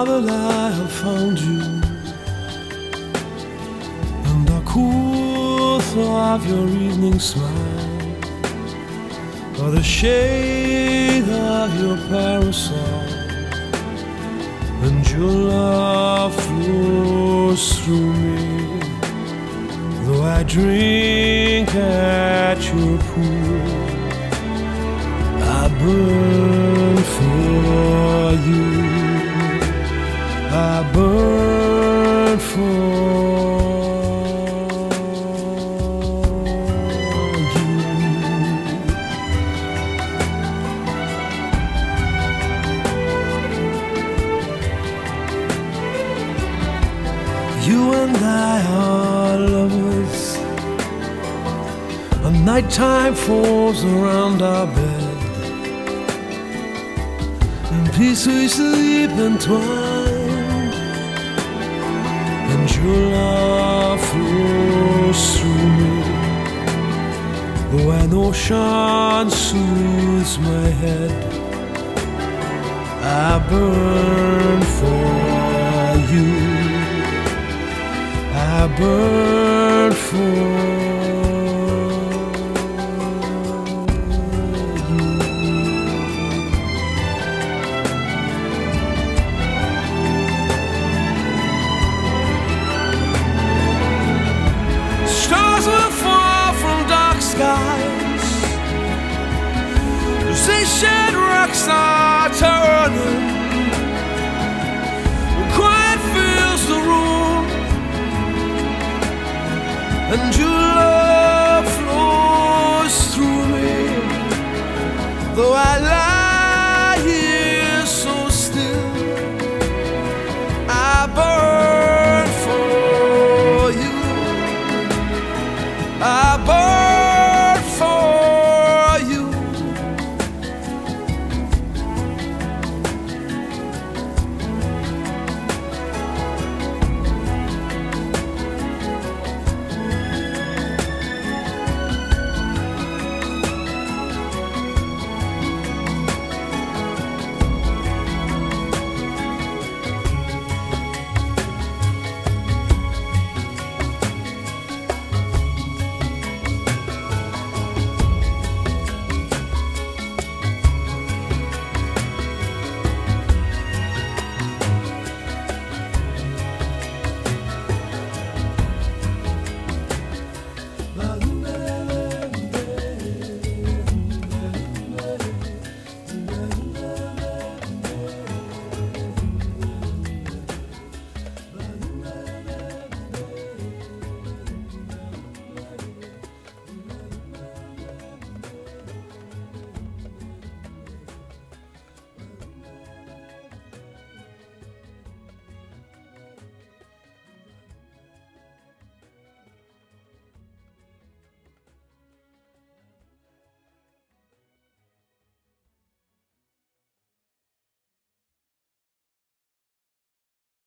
now that I have found you, and the cool thought of your evening smile, or the shade of your parasol, and your love flows through me, though I drink at your pool. I burn for you, I burn for you. You and I are lovers, and nighttime falls around our bed. In peace we sleep entwined, and your love flows through me, though an ocean soothes my head. I burn for you, I burn for skies, as they shed rocks are turning, and quiet fills the room, and